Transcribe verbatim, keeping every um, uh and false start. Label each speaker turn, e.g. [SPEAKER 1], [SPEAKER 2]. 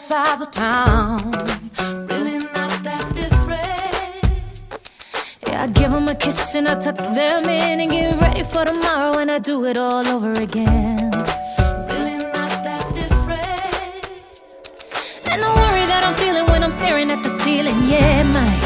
[SPEAKER 1] sides of town. Really not that different. Yeah, I give them a kiss and I tuck them in and get ready for tomorrow and I do it all over again. Really not that different. And the worry that I'm feeling when I'm staring at the ceiling, yeah, my